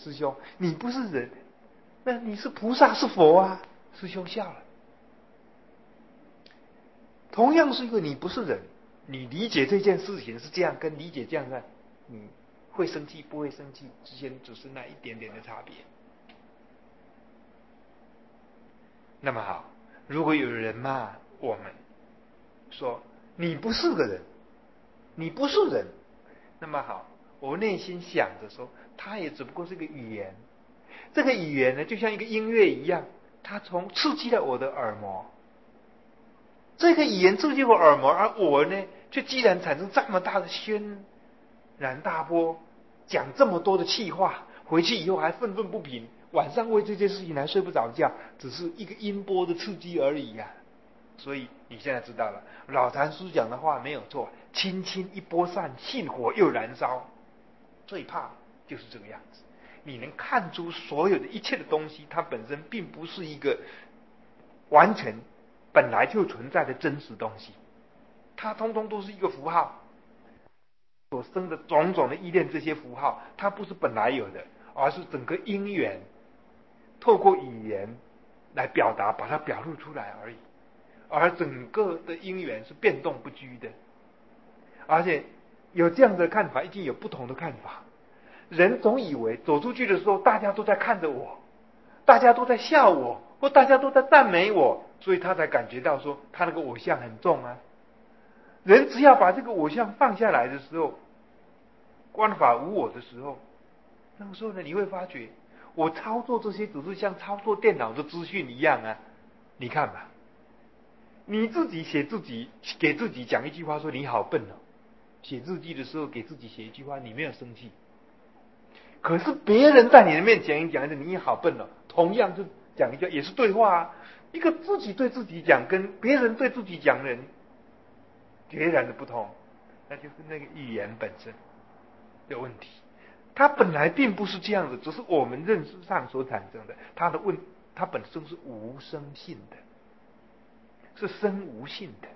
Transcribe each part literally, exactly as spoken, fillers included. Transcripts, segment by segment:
师兄，你不是人，那你是菩萨是佛啊？师兄笑了。同样是一个你不是人，你理解这件事情是这样，跟理解这样的，你会生气不会生气之间只是那一点点的差别。那么好，如果有人骂我们说你不是个人，你不是人，那么好，我内心想着说，它也只不过是个语言。这个语言呢，就像一个音乐一样，它从刺激了我的耳膜。这个语言刺激我耳膜，而我呢，却既然产生这么大的轩然大波，讲这么多的气话，回去以后还愤愤不平，晚上为这件事情还睡不着觉，只是一个音波的刺激而已啊。所以你现在知道了，老禅师讲的话没有错，轻轻一拨扇，信火又燃烧。最怕就是这个样子，你能看出所有的一切的东西，它本身并不是一个完全本来就存在的真实东西，它通通都是一个符号所生的种种的依恋，这些符号它不是本来有的，而是整个因缘透过语言来表达，把它表露出来而已。而整个的因缘是变动不居的，而且有这样的看法，一定有不同的看法。人总以为走出去的时候，大家都在看着我，大家都在笑我，或大家都在赞美我，所以他才感觉到说他那个偶像很重啊。人只要把这个偶像放下来的时候，观法无我的时候，那个时候呢，你会发觉我操作这些只是像操作电脑的资讯一样啊。你看吧，你自己写自己，给自己讲一句话说你好笨哦。写日记的时候给自己写一句话，你没有生气。可是别人在你的面前讲的你好笨哦，同样就讲一句也是对话啊。一个自己对自己讲，跟别人对自己讲的人截然的不同，那就是那个语言本身的问题。它本来并不是这样的，只是我们认识上所产生的。它的问，它本身是无生性的，是生无性的，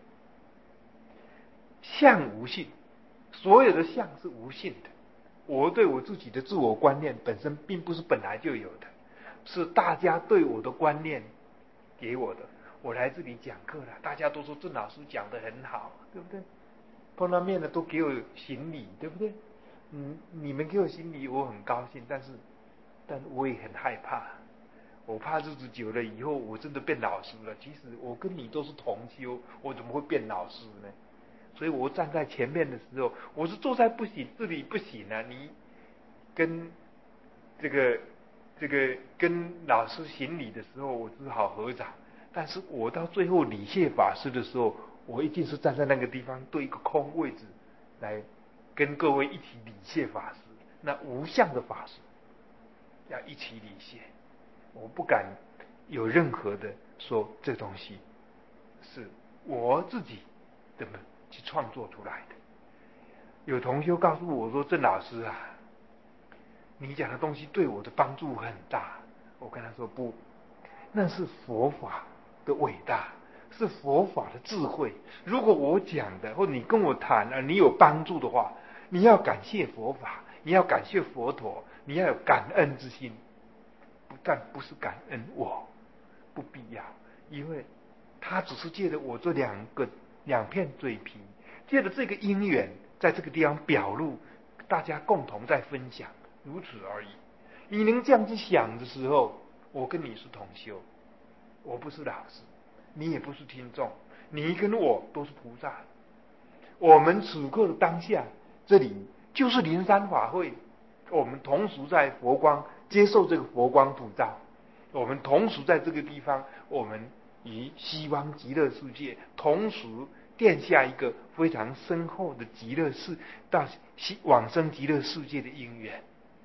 相无性，所有的相是无性的。我对我自己的自我观念本身并不是本来就有的，是大家对我的观念给我的。我来这里讲课了，大家都说郑老师讲得很好，对不对？碰到面了都给我行礼，对不对？嗯，你们给我行礼，我很高兴，但是，但我也很害怕。我怕日子久了以后，我真的变老师了。其实我跟你都是同修，我怎么会变老师呢？所以我站在前面的时候，我是坐在不行这里不行啊。你跟这个这个跟老师行礼的时候，我只好合掌。但是我到最后礼谢法师的时候，我一定是站在那个地方对一个空位置来跟各位一起礼谢法师。那无相的法师要一起礼谢，我不敢有任何的说这东西是我自己怎么去创作出来的。有同学告诉我说：“郑老师啊，你讲的东西对我的帮助很大。”我跟他说：“不，那是佛法的伟大，是佛法的智慧。如果我讲的或你跟我谈而你有帮助的话，你要感谢佛法，你要感谢佛陀，你要有感恩之心，不但不是感恩我，不必要，因为他只是借着我这两个两片嘴皮，借着这个因缘，在这个地方表露，大家共同在分享，如此而已。你能这样子想的时候，我跟你是同修，我不是老师，你也不是听众，你跟我都是菩萨。我们此刻的当下，这里就是灵山法会，我们同时在佛光接受这个佛光普照，我们同时在这个地方，我们与西方极乐世界同时奠下一个非常深厚的极乐世到往生极乐世界的因缘。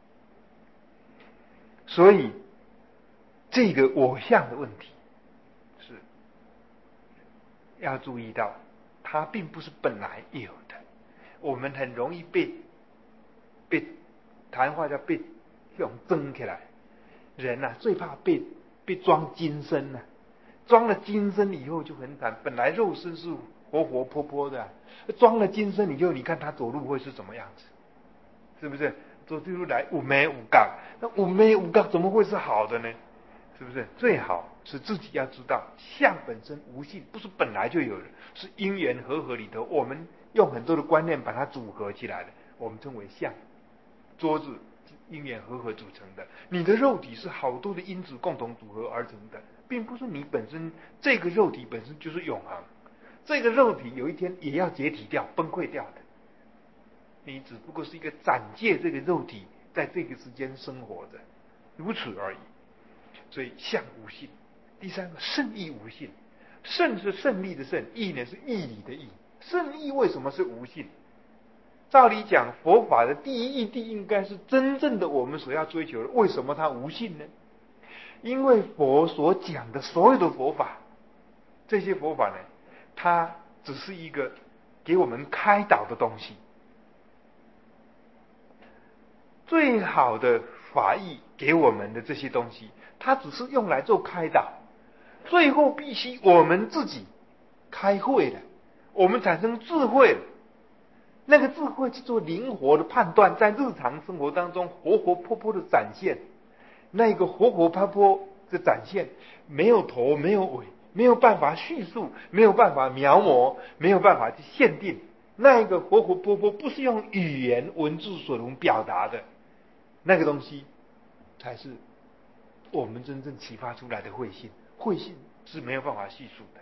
所以这个我相的问题是要注意到，它并不是本来有的。我们很容易被被谈话叫被这种争起来。人啊最怕被被装金身啊，装了金身以后就很惨。本来肉身是活活泼泼的、啊，装了金身以后，你看他走路会是什么样子？是不是？ 做出来五眉五杠，那五眉五杠怎么会是好的呢？是不是？最好是自己要知道，相本身无性，不是本来就有的，是因缘和合里头，我们用很多的观念把它组合起来的，我们称为相。桌子因缘和合组成的，你的肉体是好多的因子共同组合而成的，并不是你本身这个肉体本身就是永恒，这个肉体有一天也要解体掉、崩溃掉的。你只不过是一个暂借这个肉体在这个时间生活着，如此而已。所以相无性。第三个，胜义无性。胜是胜利的胜，义呢是义理的义。胜义为什么是无性？照理讲，佛法的第一义谛应该是真正的我们所要追求的。为什么它无性呢？因为佛所讲的所有的佛法，这些佛法呢，它只是一个给我们开导的东西。最好的法义给我们的这些东西，它只是用来做开导，最后必须我们自己开会了，我们产生智慧了。那个智慧去做灵活的判断，在日常生活当中活活泼泼的展现。那个活活泼泼的展现，没有头没有尾，没有办法叙述，没有办法描摹，没有办法去限定。那一个活活泼泼不是用语言文字所能表达的，那个东西才是我们真正启发出来的慧性。慧性是没有办法叙述的。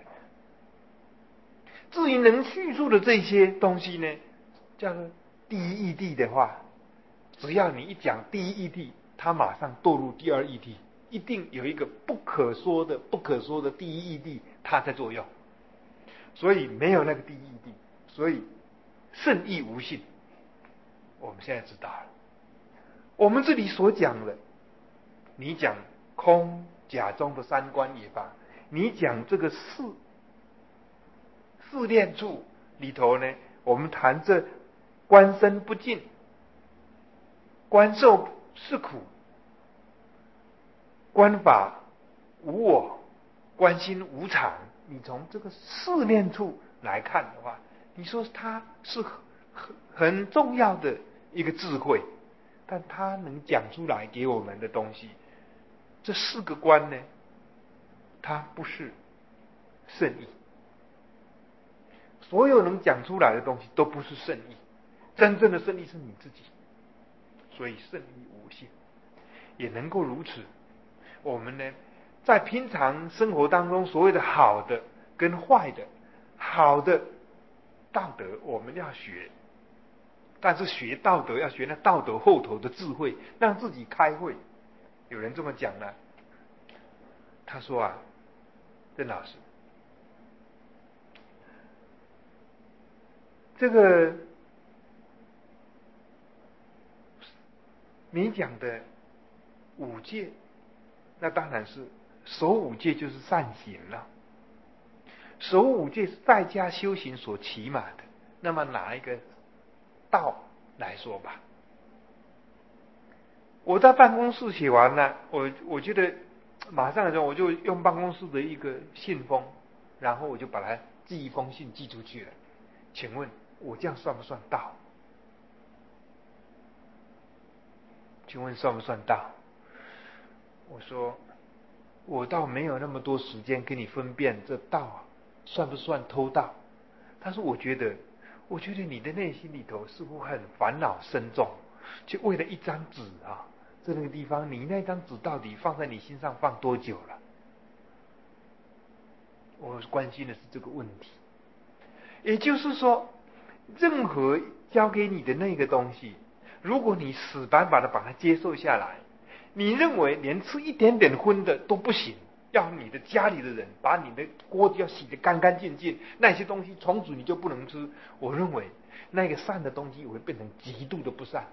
至于能叙述的这些东西呢，叫做第一义谛的话，只要你一讲第一义谛，它马上堕入第二义谛，一定有一个不可说的、不可说的第一义谛，它在作用。所以没有那个第一义谛，所以胜义无性。我们现在知道了，我们这里所讲的，你讲空假中的三观也罢，你讲这个四四念处里头呢，我们谈这观身不净，观受是苦，观法无我，观心无常。你从这个四念处来看的话，你说它是很很重要的一个智慧，但它能讲出来给我们的东西，这四个观呢，它不是圣义。所有能讲出来的东西都不是圣义，真正的圣义是你自己。所以圣义无性，也能够如此。我们呢，在平常生活当中，所谓的好的跟坏的，好的道德我们要学，但是学道德要学那道德后头的智慧，让自己开慧。有人这么讲呢，他说啊，任老师，这个你讲的五戒，那当然是守五戒就是善行了。守五戒是在家修行所起码的，那么拿一个道来说吧。我在办公室写完了，我我觉得马上就我就用办公室的一个信封，然后我就把它寄一封信寄出去了。请问我这样算不算道？请问算不算道？我说我倒没有那么多时间跟你分辨这道啊算不算偷盗。但是我觉得我觉得你的内心里头似乎很烦恼深重，就为了一张纸啊，在那个地方，你那张纸到底放在你心上放多久了？我关心的是这个问题。也就是说，任何交给你的那个东西，如果你死板板的把它接受下来，你认为连吃一点点荤的都不行，要你的家里的人把你的锅要洗得干干净净，那些东西从此你就不能吃。我认为那个善的东西会变成极度的不善。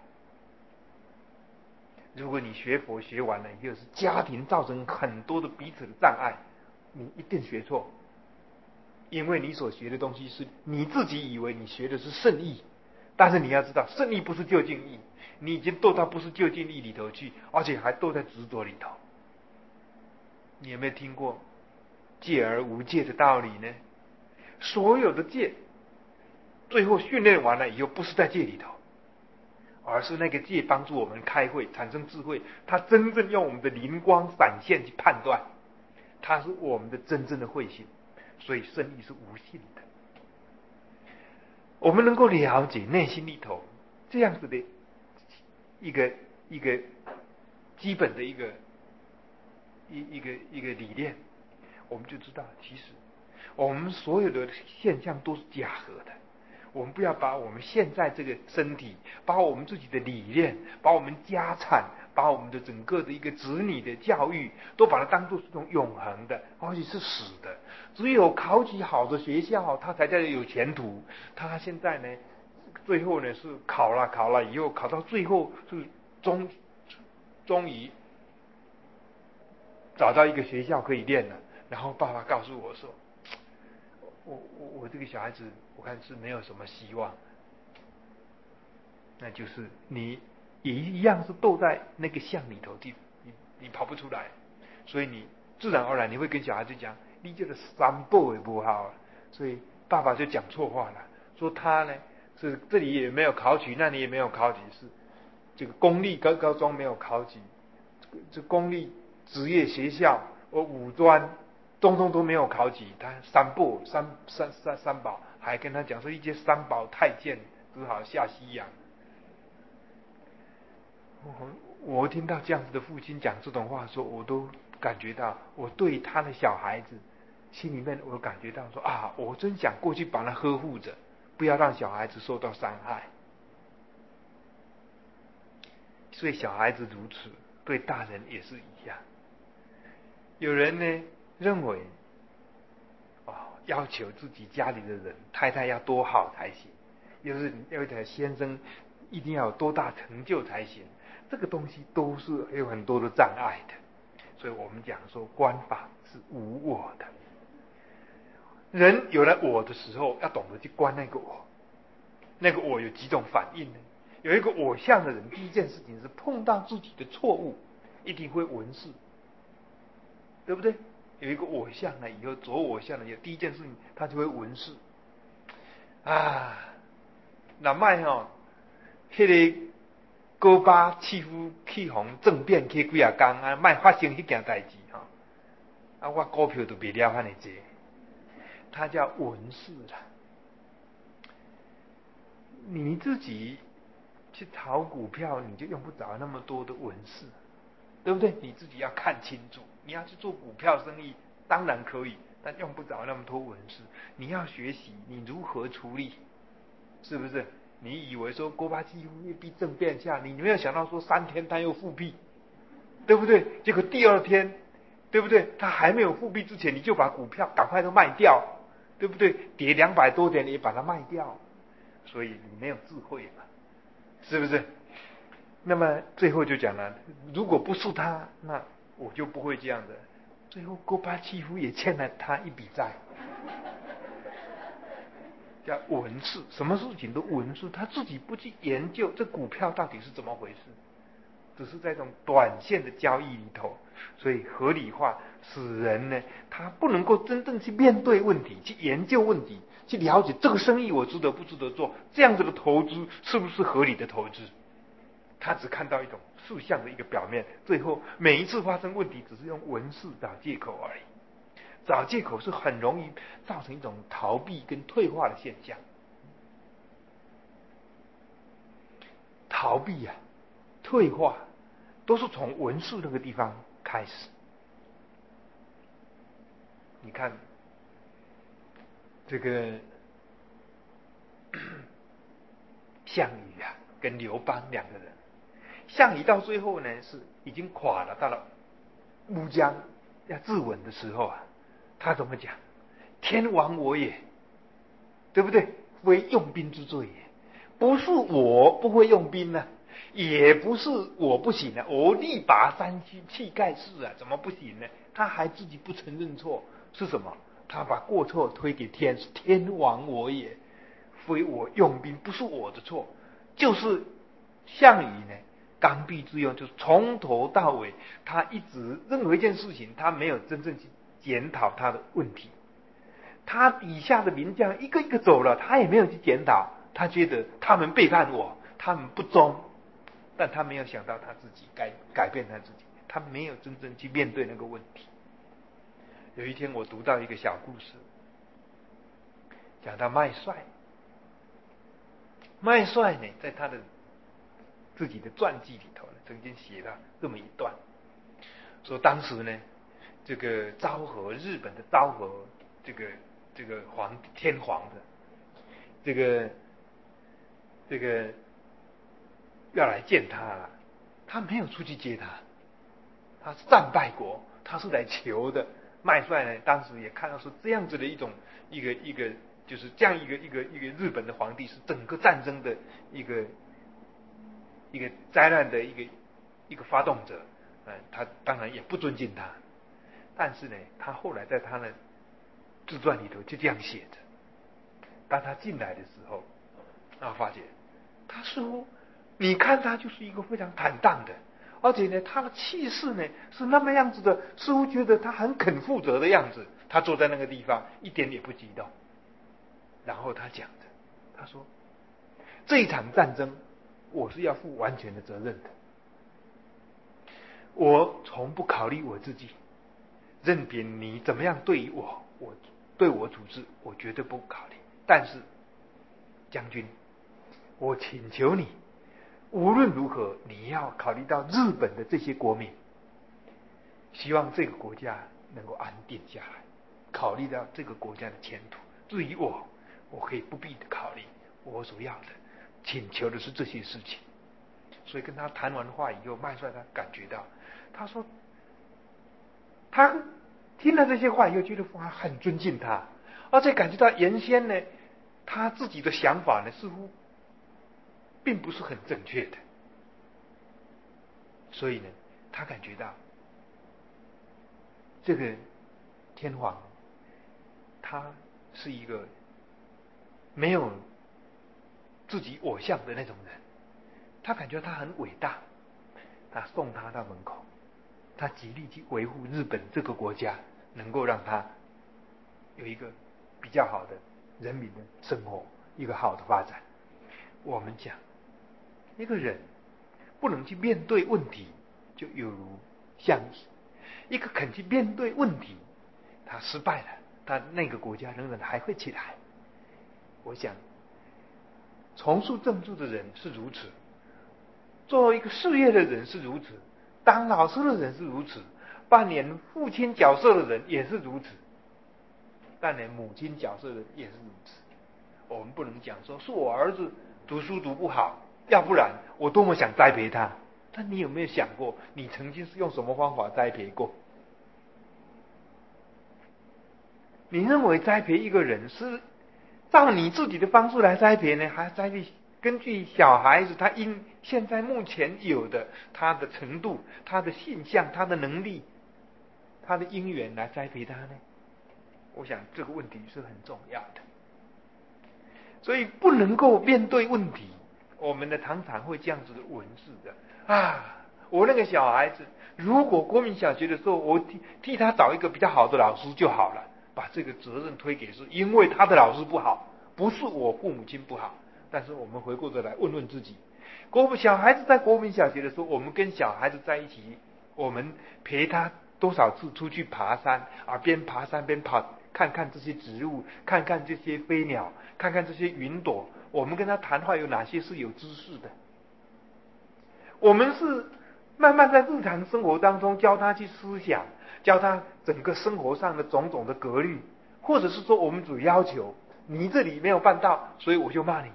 如果你学佛学完了以后是家庭造成很多的彼此的障碍，你一定学错。因为你所学的东西是你自己以为你学的是圣义，但是你要知道圣义不是究竟义，你已经堕到不是究竟义里头去，而且还堕在执着里头。你有没有听过戒而无戒的道理呢？所有的戒最后训练完了以后不是在戒里头， 而是那个借帮助我们开会产生智慧，他真正用我们的灵光闪现去判断，他是我们的真正的慧心，所以圣意是无性的。我们能够了解内心里头这样子的一个一个基本的一个一一个一个理念，我们就知道，其实我们所有的现象都是假合的。我们不要把我们现在这个身体，把我们自己的理念，把我们家产，把我们的整个的一个子女的教育，都把它当作是一种永恒的，而且是死的。只有考取好的学校，他才叫有前途。他现在呢，最后呢是考了考了以后，考到最后是终终于找到一个学校可以念了。然后爸爸告诉我说，我我我这个小孩子，我看是没有什么希望。那就是你也一样是斗在那个巷里头，你你你跑不出来，所以你自然而然你会跟小孩子讲，你这个三步也不好。所以爸爸就讲错话了，说他呢是这里也没有考取，那里也没有考取，是这个公立高高中没有考取，这公立职业学校或五专通通都没有考取，他三步三三三三宝，还跟他讲说一些三宝太监只好下西洋。我我听到这样子的父亲讲这种话说，我都感觉到我对他的小孩子心里面，我感觉到说啊，我真想过去把他呵护着，不要让小孩子受到伤害。所以小孩子如此，对大人也是一样。有人呢认为，哦，要求自己家里的人太太要多好才行，就是要的先生一定要有多大成就才行。这个东西都是有很多的障碍的，所以我们讲说观法是无我的。人有了我的时候，要懂得去观那个我。那个我有几种反应呢？有一个我相的人，第一件事情是碰到自己的错误，一定会闻视，对不对？有一个我相呢，以后着我相的，第一件事情他就会闻视啊。那卖哦，迄、那个高巴气夫气红政变去几啊天啊，卖发生迄件代志哈。啊，我股票都别了遐尼济，他叫闻视啦。你自己去炒股票，你就用不着那么多的文士，对不对？你自己要看清楚。你要去做股票生意，当然可以，但用不着那么多文士。你要学习你如何处理，是不是？你以为说戈巴契夫一逼政变下，你没有想到说三天他又复辟，对不对？结果第二天，对不对？他还没有复辟之前，你就把股票赶快都卖掉，对不对？跌两百多点，你也把它卖掉。所以你没有智慧嘛，是不是？那么最后就讲了，如果不是他，那我就不会这样的。最后戈巴契夫也欠了他一笔债，叫文士，什么事情都文士，他自己不去研究这股票到底是怎么回事，只是在这种短线的交易里头，所以合理化使人呢，他不能够真正去面对问题，去研究问题，去了解这个生意我值得不值得做，这样子的投资是不是合理的投资。他只看到一种事项的一个表面，最后每一次发生问题只是用文字找借口而已。找借口是很容易造成一种逃避跟退化的现象。逃避啊，退化都是从文字那个地方开始。你看这个项羽啊跟刘邦两个人，项羽到最后呢是已经垮了，到了乌江要自刎的时候啊，他怎么讲？天亡我也，对不对？非用兵之罪也。不是我不会用兵呢、啊，也不是我不行啊，我力拔山兮气盖世啊，怎么不行呢？他还自己不承认错，是什么？他把过错推给天，是天亡我也，非我用兵，不是我的错，就是项羽呢。刚愎自用，就是从头到尾，他一直任何一件事情，他没有真正去检讨他的问题。他底下的名将一个一个走了，他也没有去检讨，他觉得他们背叛我，他们不忠， 但他没有想到他自己改改变他自己，他没有真正去面对那个问题。有一天我读到一个小故事，讲到麦帅。麦帅呢，在他的自己的传记里头呢，曾经写了这么一段，说当时呢，这个昭和日本的昭和这个这个皇天皇的这个这个要来见他了，他没有出去接他，他是战败国，他是来求的。麦帅呢，当时也看到说这样子的一种一个一个。就是这样一个一个一个日本的皇帝是整个战争的一个一个灾难的一个一个发动者，嗯，他当然也不尊敬他，但是呢，他后来在他的自传里头就这样写着：当他进来的时候，然后发觉他似乎你看他就是一个非常坦荡的，而且呢，他的气势呢是那么样子的，似乎觉得他很肯负责的样子。他坐在那个地方一点也不激动。然后他讲的，他说：“这一场战争，我是要负完全的责任的。我从不考虑我自己，任凭你怎么样对于我，我对我处置，我绝对不考虑。但是，将军，我请求你，无论如何，你要考虑到日本的这些国民，希望这个国家能够安定下来，考虑到这个国家的前途。至于我，我可以不必的考虑，我所要的请求的是这些事情。”所以跟他谈完话以后，麦帅他感觉到，他说他听了这些话以后，觉得哇很尊敬他，而且感觉到原先呢他自己的想法呢似乎并不是很正确的，所以呢他感觉到这个天皇他是一个没有自己偶像的那种人，他感觉他很伟大，他送他到门口，他极力去维护日本这个国家，能够让他有一个比较好的人民的生活，一个好的发展。我们讲一个人不能去面对问题，就有如象棋，一个肯去面对问题，他失败了，他那个国家仍然还会起来。我想从事政治的人是如此，做一个事业的人是如此，当老师的人是如此，扮演父亲角色的人也是如此，扮演母亲角色的人也是如此。我们不能讲说是我儿子读书读不好，要不然我多么想栽培他。但你有没有想过，你曾经是用什么方法栽培过？你认为栽培一个人是照你自己的方式来栽培呢，还是栽培根据小孩子他因现在目前有的他的程度、他的性向、他的能力、他的因缘来栽培他呢？我想这个问题是很重要的，所以不能够面对问题，我们呢常常会这样子的文字的啊。我那个小孩子，如果国民小学的时候，我替替他找一个比较好的老师就好了，把这个责任推给是因为他的老师不好，不是我父母亲不好。但是我们回过头来问问自己，国小孩子在国民小学的时候，我们跟小孩子在一起，我们陪他多少次出去爬山啊，边爬山边跑，看看这些植物，看看这些飞鸟，看看这些云朵。我们跟他谈话有哪些是有知识的？我们是慢慢在日常生活当中教他去思想，教他整个生活上的种种的格律，或者是说我们只要求你这里没有办到，所以我就骂你。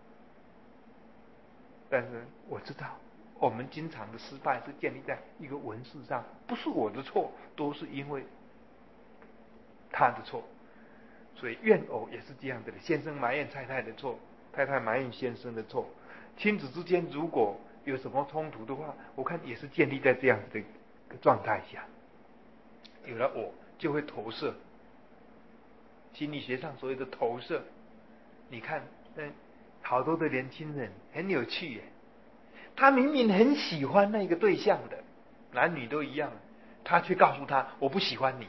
但是我知道，我们经常的失败是建立在一个文字上，不是我的错，都是因为他的错。所以怨偶也是这样的，先生埋怨太太的错，太太埋怨先生的错。亲子之间如果有什么冲突的话，我看也是建立在这样子的状态下。有了我，就会投射。心理学上所谓的投射，你看，嗯，好多的年轻人很有趣耶，他明明很喜欢那个对象的，男女都一样，他却告诉他我不喜欢你，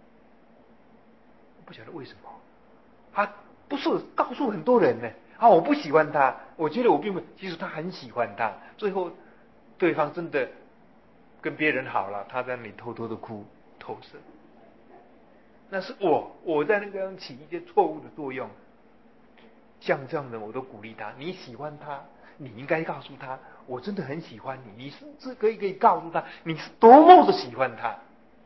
不晓得为什么。他不是告诉很多人呢，啊，我不喜欢他，我觉得我并不，其实他很喜欢他，最后对方真的跟别人好了，他在那里偷偷的哭投射，那是我我在那个起一些错误的作用。像这样的我都鼓励他，你喜欢他，你应该告诉他我真的很喜欢你，你甚至可以可以告诉他你是多么的喜欢他。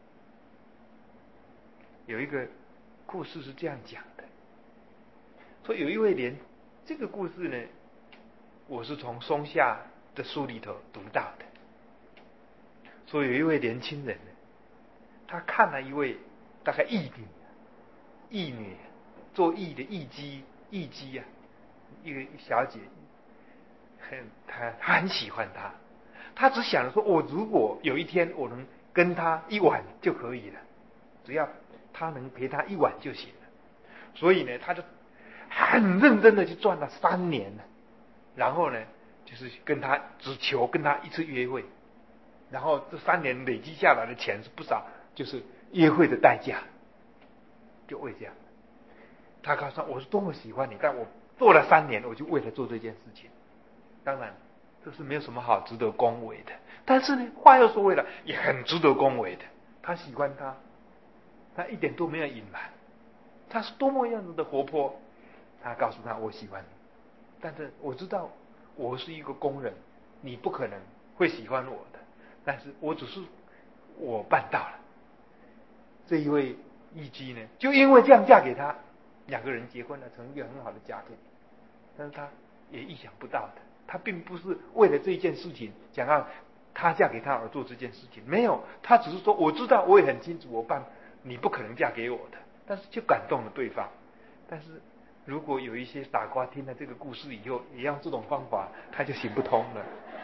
有一个故事是这样讲的，说有一位年，这个故事呢，我是从松下的书里头读到的。说有一位年轻人呢，他看了一位大概义女，义女做义的义姬，义姬啊，一个小姐，很他他很喜欢她，他只想着说，我如果有一天我能跟她一晚就可以了，只要他能陪他一晚就行了。所以呢，他就很认真的去赚了三年了，然后呢，就是跟他只求跟他一次约会，然后这三年累积下来的钱是不少，就是约会的代价。就为这样，他告诉他我是多么喜欢你，但我做了三年，我就为了做这件事情。当然，这是没有什么好值得恭维的，但是呢，话又说回来，也很值得恭维的。他喜欢他，他一点都没有隐瞒，他是多么样子的活泼。他告诉他我喜欢你，但是我知道我是一个工人，你不可能会喜欢我的，但是我只是我办到了。这一位义姬呢，就因为这样嫁给他，两个人结婚了，成一个很好的家庭。但是他也意想不到的，他并不是为了这件事情想要他嫁给他而做这件事情，没有，他只是说我知道，我也很清楚，我办你不可能嫁给我的，但是就感动了对方。但是如果有一些傻瓜听了这个故事以后，也用这种方法，他就行不通了。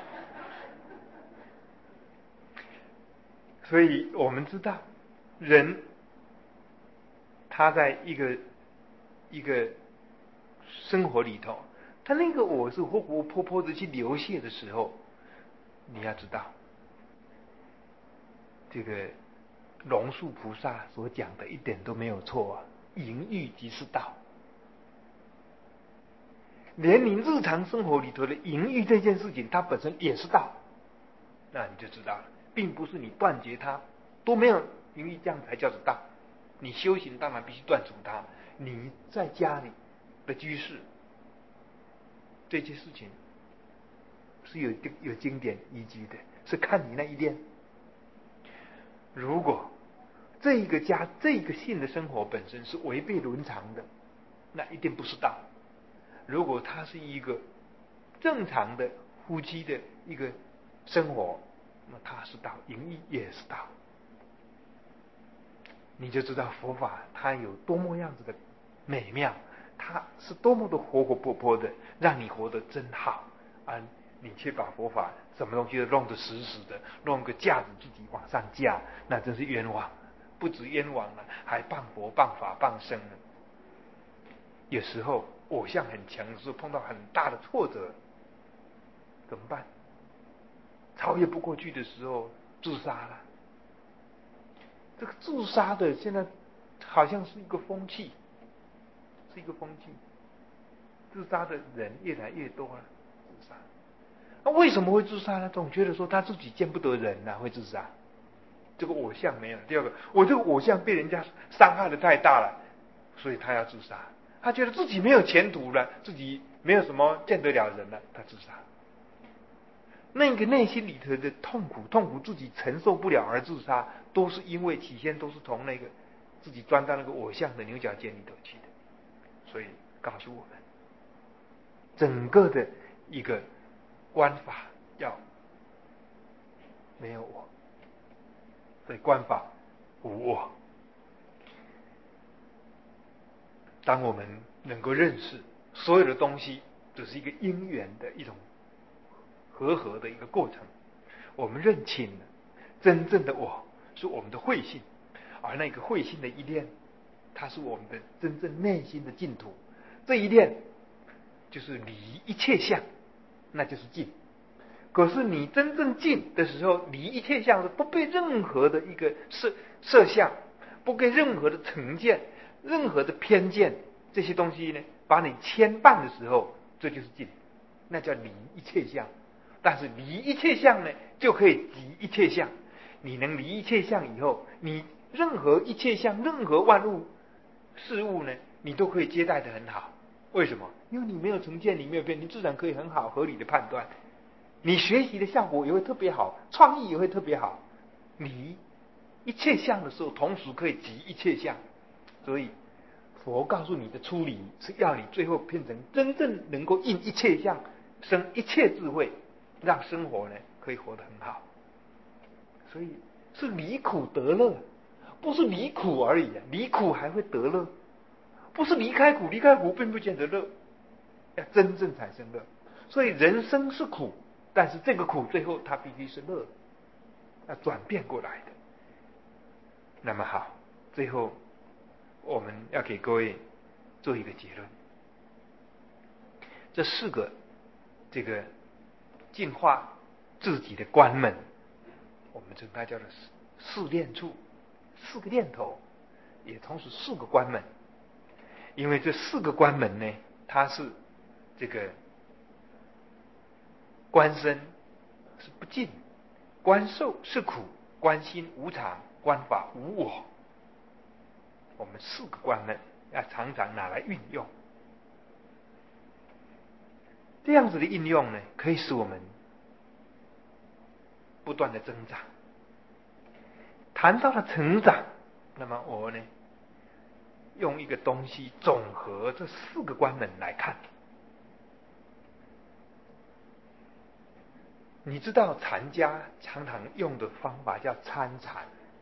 所以我们知道，人他在一个一个生活里头，他那个我是活活泼泼的去流泻的时候，你要知道，这个龙树菩萨所讲的一点都没有错啊，淫欲即是道。连你日常生活里头的淫欲这件事情，它本身也是道，那你就知道了，并不是你断绝它都没有淫欲，这样才叫做道。你修行当然必须断除它，你在家里的居士，这些事情是有有经典依据的，是看你那一念。如果这个家这个性的生活本身是违背伦常的，那一定不是道。如果它是一个正常的夫妻的一个生活，那它是道，淫欲也是道。你就知道佛法它有多么样子的美妙，它是多么的活活泼泼的，让你活得真好，而你却把佛法什么东西都弄得死死的，弄个架子自己往上架，那真是冤枉，不止冤枉了，还谤佛谤法谤僧了。有时候偶像很强的时候，碰到很大的挫折，怎么办？超越不过去的时候，自杀了。这个自杀的现在好像是一个风气，是一个风气。自杀的人越来越多了，自杀。那为什么会自杀呢？总觉得说他自己见不得人啊，会自杀。这个偶像没有。第二个，我这个偶像被人家伤害的太大了，所以他要自杀。他觉得自己没有前途了，自己没有什么见得了人了，他自杀。那个内心里头的痛苦，痛苦自己承受不了而自杀，都是因为起先都是从那个自己钻到那个偶像的牛角尖里头去的。所以告诉我们，整个的一个观法要没有我，所以观法无我。当我们能够认识所有的东西只是一个因缘的一种和合的一个过程，我们认清了真正的我是我们的慧性，而那个慧性的一念，它是我们的真正内心的净土。这一念就是离一切相，那就是净。可是你真正净的时候，离一切相是不被任何的一个色色相，不被任何的成见、任何的偏见这些东西呢把你牵绊的时候，这就是净，那叫离一切相。 但是离一切相呢，就可以即一切相。你能离一切相以后，你任何一切相，任何万物事物呢，你都可以接待得很好。为什么？因为你没有成见，你没有变，你自然可以很好合理的判断。你学习的效果也会特别好，创意也会特别好。离一切相的时候，同时可以即一切相。所以佛告诉你的出离，是要你最后变成真正能够应一切相，生一切智慧，让生活呢可以活得很好。所以是离苦得乐，不是离苦而已啊！离苦还会得乐，不是离开苦，离开苦并不见得乐，要真正产生乐。所以人生是苦，但是这个苦最后它必须是乐，要转变过来的。那么好，最后我们要给各位做一个结论：这四个这个净化自己的关门，我们称它叫做四念处，四个念头，也同时四个关门。因为这四个关门呢，它是这个观身是不净，观受是苦，观心无常，观法无我。我们四个关门要常常拿来运用，这样子的应用呢，可以使我们不断的增长。谈到了成长，那么我呢，用一个东西总和这四个关门来看。你知道禅家常常用的方法叫参禅，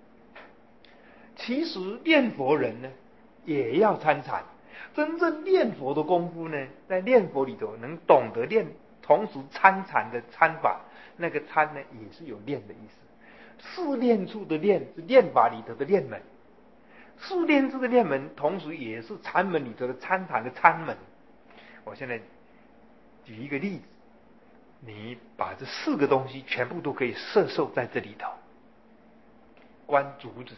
其实念佛人呢也要参禅。真正念佛的功夫呢，在念佛里头能懂得念，同时参禅的参法，那个参呢也是有念的意思。四念处的念是念法里头的念门，四念处的念门同时也是禅门里头的参禅的参门。我现在举一个例子，你把这四个东西全部都可以摄受在这里头。观竹子，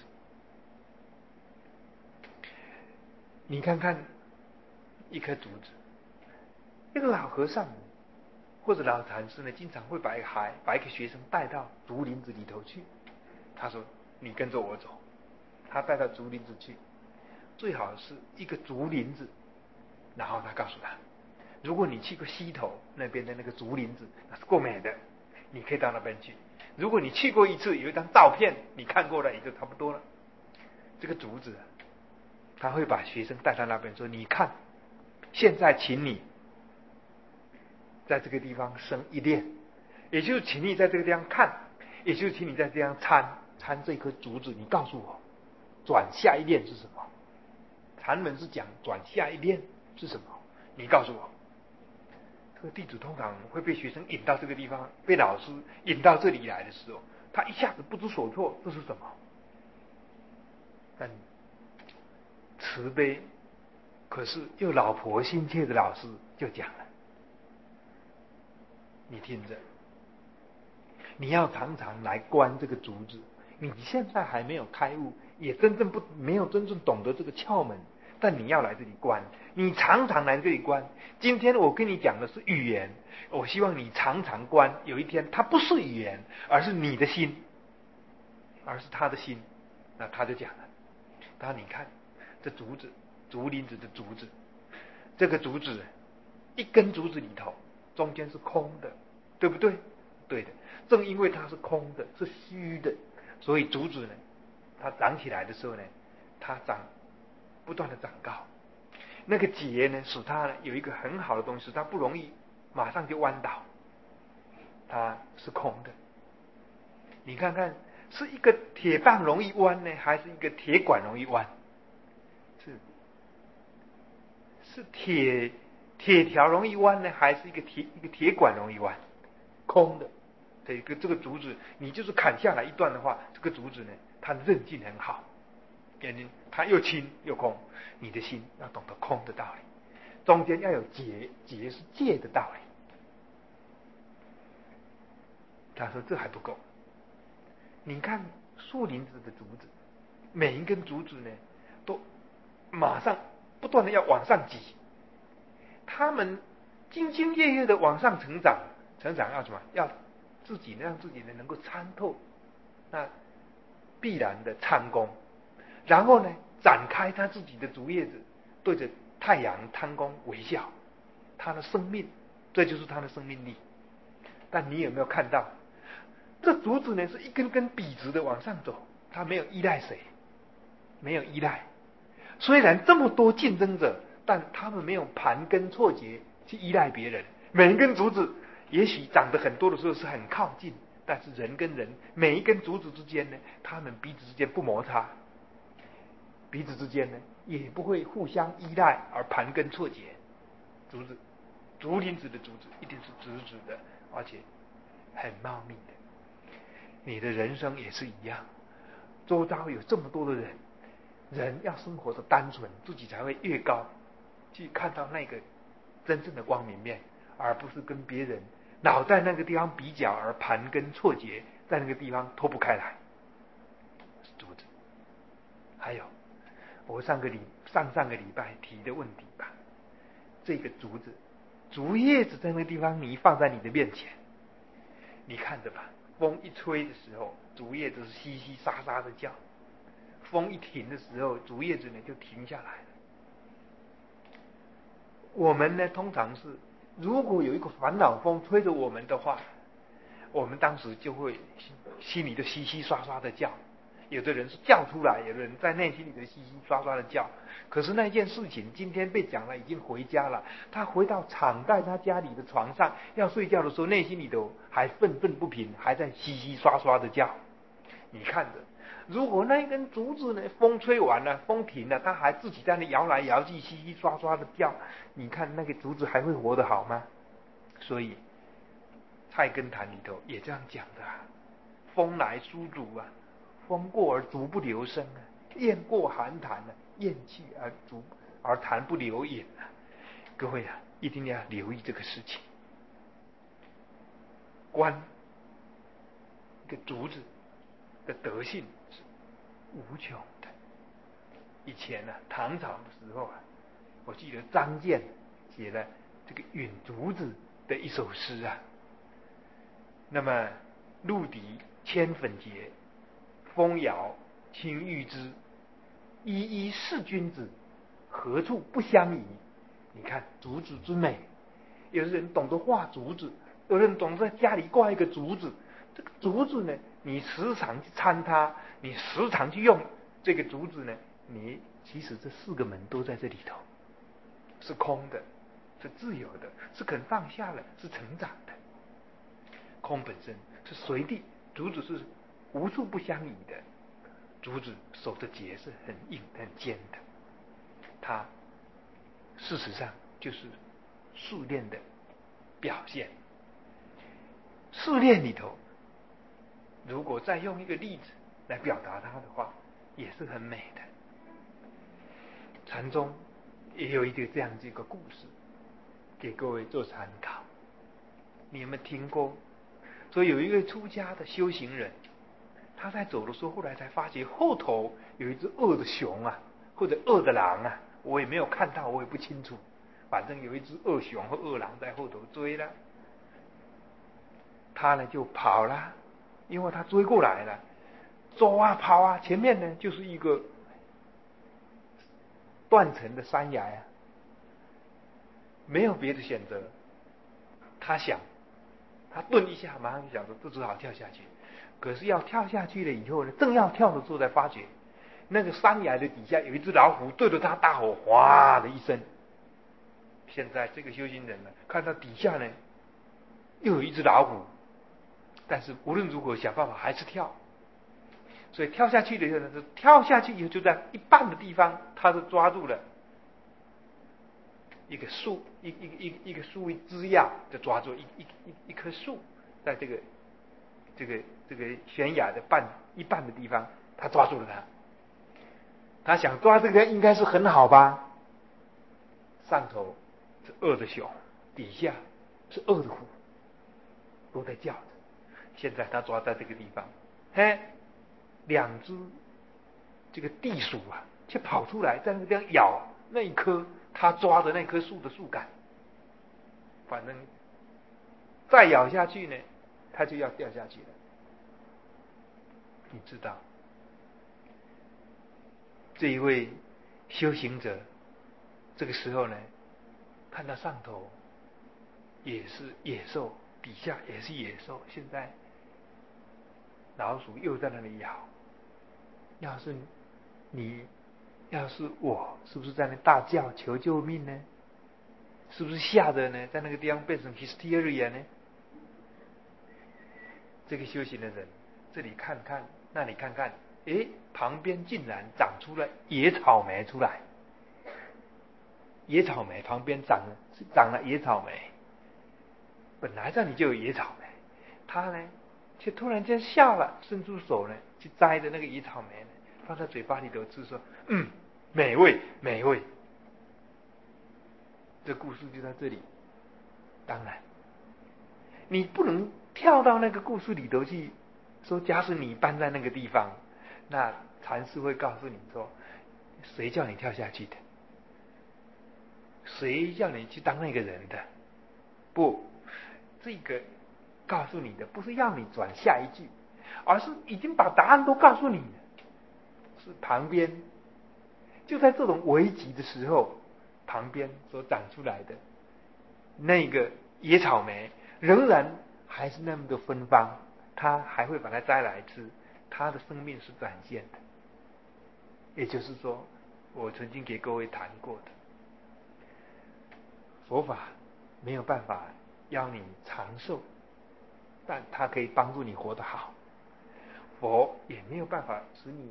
你看看一棵竹子，一个老和尚或者老禅师呢，经常会把一个孩把一个学生带到竹林子里头去。他说：“你跟着我走。”他带到竹林子去，最好是一个竹林子，然后他告诉他，如果你去过溪头那边的那个竹林子，那是够美的，你可以到那边去。如果你去过一次，有一张照片你看过了，也就差不多了。这个竹子，他会把学生带到那边说：“你看，现在请你在这个地方生一念，也就是请你在这个地方看，也就是请你在这样参参这棵竹子，你告诉我，转下一念是什么？禅门是讲转下一念是什么？你告诉我。”这个弟子通常会被学生引到这个地方，被老师引到这里来的时候，他一下子不知所措，这是什么？但慈悲可是又老婆心切的老师就讲了：“你听着，你要常常来观这个竹子。你现在还没有开悟，也真正不没有真正懂得这个窍门，但你要来这里观，你常常来这里观。今天我跟你讲的是语言，我希望你常常观。有一天，它不是语言，而是你的心，而是他的心。”那他就讲了，他说：“你看这竹子，竹林子的竹子，这个竹子一根竹子里头中间是空的，对不对？对的。正因为它是空的，是虚的，所以竹子呢，它长起来的时候呢，它长不断的长高。那个节呢，使它呢有一个很好的东西，使它不容易马上就弯倒。它是空的。你看看，是一个铁棒容易弯呢，还是一个铁管容易弯？是是铁铁条容易弯呢，还是一个铁一个铁管容易弯？空的。这个这个竹子，你就是砍下来一段的话，这个竹子呢，它韧劲很好，眼睛它又轻又空。你的心要懂得空的道理，中间要有结，结是戒的道理。他说这还不够，你看树林子的竹子，每一根竹子呢，都马上不断的要往上挤，它们兢兢业业的往上成长， 成长要什么？要自己让自己呢能够参透那必然的参功，然后呢展开他自己的竹叶子，对着太阳贪功微笑，他的生命，这就是他的生命力。但你有没有看到，这竹子呢是一根根笔直的往上走，它没有依赖谁，没有依赖。虽然这么多竞争者，但他们没有盘根错节去依赖别人。每一根竹子也许长得很多的时候是很靠近，但是人跟人每一根竹子之间呢，他们彼此之间不摩擦，彼此之间呢也不会互相依赖而盘根错节。竹子，竹林子的竹子一定是直直的，而且很茂密的。你的人生也是一样，周遭有这么多的人，人要生活的单纯，自己才会越高，去看到那个真正的光明面，而不是跟别人老在那个地方比较而盘根错节，在那个地方脱不开来。竹子，还有我上个礼上上个礼拜提的问题吧，这个竹子，竹叶子在那个地方，你放在你的面前，你看着吧，风一吹的时候，竹叶子是稀稀沙沙的叫；风一停的时候，竹叶子呢就停下来了。我们呢，通常是如果有一个烦恼风吹着我们的话，我们当时就会心里就稀稀刷刷的叫。有的人是叫出来，有的人在内心里头稀稀刷刷的叫。可是那件事情今天被讲了，已经回家了。他回到躺在他家里的床上要睡觉的时候，内心里头还愤愤不平，还在稀稀刷刷的叫。你看着，如果那根竹子呢，风吹完了，风停了，它还自己在那摇来摇去，稀稀刷刷的叫，你看那个竹子还会活得好吗？所以菜根谭里头也这样讲的啊，风来疏竹啊，风过而竹不留声啊，雁过寒潭啊，雁去而竹而潭不留影啊。各位啊，一定要留意这个事情。观一个竹子的德性是无穷的。以前呢、啊，唐朝的时候啊，我记得张健写了这个允竹子的一首诗啊。那么露笛千粉结，风摇青玉枝，依依是君子，何处不相宜？你看竹子之美，有的人懂得画竹子，有人懂得在家里挂一个竹子。这个竹子呢，你时常去参它，你时常去用这个竹子呢，你其实这四个门都在这里头，是空的，是自由的，是肯放下了，是成长的。空本身是随地，竹子是无处不相宜的。竹子守的节是很硬很尖的，它事实上就是试炼的表现。试炼里头，如果再用一个例子来表达它的话，也是很美的。禅宗也有一个这样的一个故事，给各位做参考。你有没有听过？说有一个出家的修行人，他在走的时候，后来才发觉后头有一只饿的熊啊，或者饿的狼啊，我也没有看到，我也不清楚。反正有一只恶熊和恶狼在后头追了，他呢就跑了，因为他追过来了，走啊跑啊，前面呢就是一个断层的山崖啊，没有别的选择。他想，他顿一下，马上就想说，这只好跳下去。可是要跳下去了以后呢，正要跳的时候才发觉，那个山崖的底下有一只老虎对着他大吼，哗的一声。现在这个修行人呢，看到底下呢又有一只老虎，但是无论如何想办法还是跳。所以跳下去的时候呢，跳下去以后就在一半的地方，他就抓住了一个树，一一一一个树枝桠，就抓住一一一一棵树，在这个这个这个悬崖的半一半的地方，他抓住了它。他想抓这个应该是很好吧？上头是饿的熊，底下是饿的虎，都在叫着。现在他抓在这个地方，嘿，两只这个地鼠啊，却跑出来，在那个地方咬那一棵他抓的那棵树的树干。反正再咬下去呢，它就要掉下去了。你知道，这一位修行者，这个时候呢，看到上头也是野兽，底下也是野兽，现在老鼠又在那里咬。要是你，要是我，是不是在那大叫求救命呢？是不是吓得呢，在那个地方变成 hysteria 呢？这个修行的人，这里看看，那里看看，诶，旁边竟然长出了野草莓出来。野草莓旁边长了长了野草莓，本来这里就有野草莓，他呢，却突然间笑了，伸出手呢，去摘的那个野草莓呢，放在嘴巴里头吃，说：“嗯，美味，美味。”这故事就在这里。当然，你不能跳到那个故事里头去说，假使你搬在那个地方，那禅师会告诉你说：“谁叫你跳下去的？谁叫你去当那个人的？”不，这个告诉你的不是要你转下一句，而是已经把答案都告诉你了。是旁边，就在这种危急的时候，旁边所长出来的那个野草莓，仍然还是那么的芬芳，他还会把它摘来吃，他的生命是展现的。也就是说，我曾经给各位谈过的，佛法没有办法要你长寿，但它可以帮助你活得好。佛也没有办法使你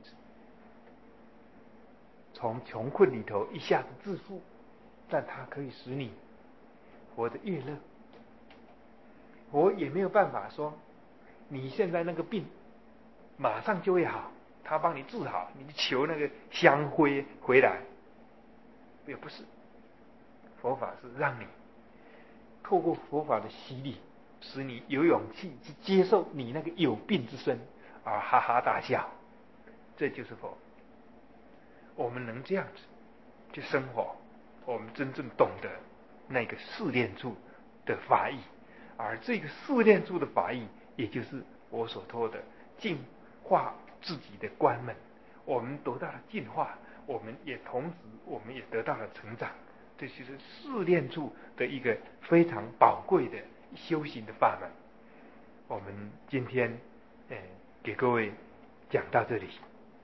从穷困里头一下子致富，但它可以使你活得越乐。佛也没有办法说你现在那个病马上就会好，他帮你治好，你求那个香灰回来，也不是。佛法是让你透过佛法的洗礼，使你有勇气去接受你那个有病之身，而哈哈大笑。这就是佛。我们能这样子去生活，我们真正懂得那个试炼处的法义，而这个试炼处的法义，也就是我所说的净化自己的关门。我们得到了净化，我们也同时我们也得到了成长。这就是试炼处的一个非常宝贵的修行的法门。我们今天呃给各位讲到这里。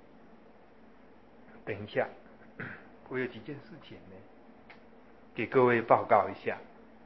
等一下，我有几件事情呢，给各位报告一下。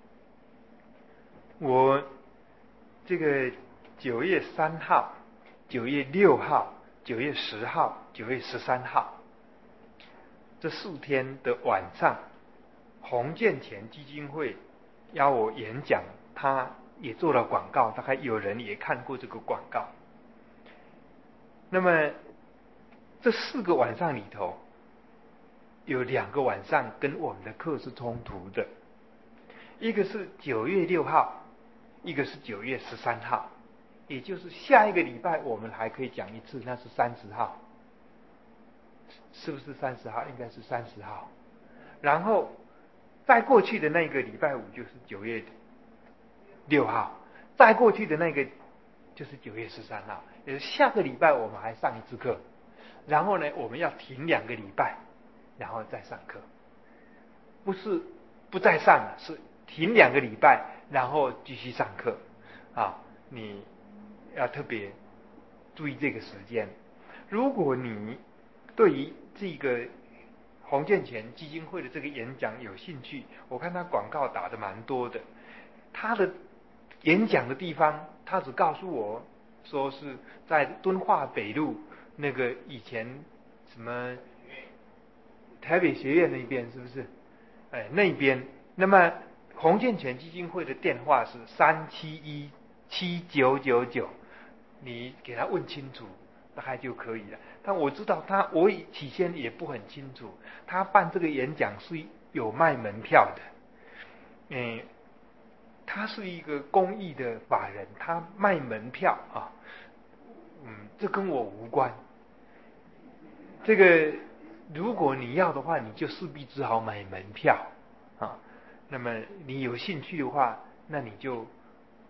我这个九月三号、九月六号、九月十号、九月十三号这四天的晚上，洪建前基金会邀我演讲，他也做了广告，大概有人也看过这个广告。那么这四个晚上里头，有两个晚上跟我们的课是冲突的，一个是九月六号，一个是九月十三号，也就是下一个礼拜我们还可以讲一次，那是三十号，是不是三十号？应该是三十号。然后再过去的那个礼拜五就是九月六号，再过去的那个就是九月十三号，也就是下个礼拜我们还上一次课，然后呢我们要停两个礼拜，然后再上课，不是不再上了，是停两个礼拜，然后继续上课啊！你要特别注意这个时间。如果你对于这个洪建前基金会的这个演讲有兴趣，我看他广告打得蛮多的。他的演讲的地方，他只告诉我说是在敦化北路那个以前什么台北学院那边，是不是？哎，那边。那么洪建前基金会的电话是三七一七九九九，你给他问清楚，大概就可以了。但我知道他，我起先也不很清楚，他办这个演讲是有卖门票的，嗯，他是一个公益的法人，他卖门票啊，嗯，这跟我无关。这个如果你要的话，你就势必只好买门票啊。那么你有兴趣的话，那你就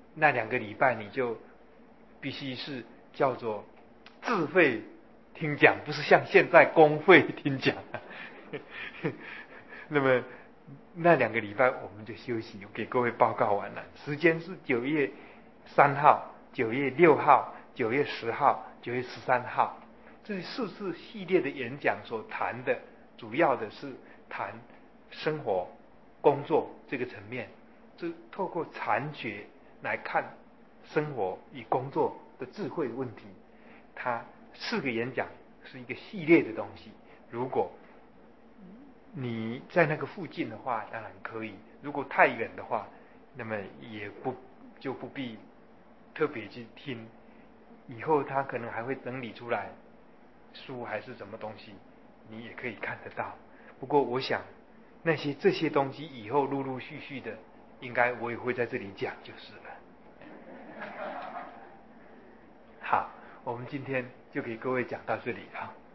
那两个礼拜你就必须是叫做自费听讲，不是像现在公费听讲。那么那两个礼拜我们就休息，给各位报告完了。时间是九月三号、九月六号、九月十号、九月十三号，这四次系列的演讲所谈的，主要的是谈生活、工作这个层面，这透过禅学来看生活与工作的智慧问题。它四个演讲是一个系列的东西，如果你在那个附近的话，当然可以；如果太远的话，那么也不就不必特别去听。以后他可能还会整理出来书还是什么东西，你也可以看得到。不过我想那些这些东西以后陆陆续续的，应该我也会在这里讲就是了。好，我们今天就给各位讲到这里啊。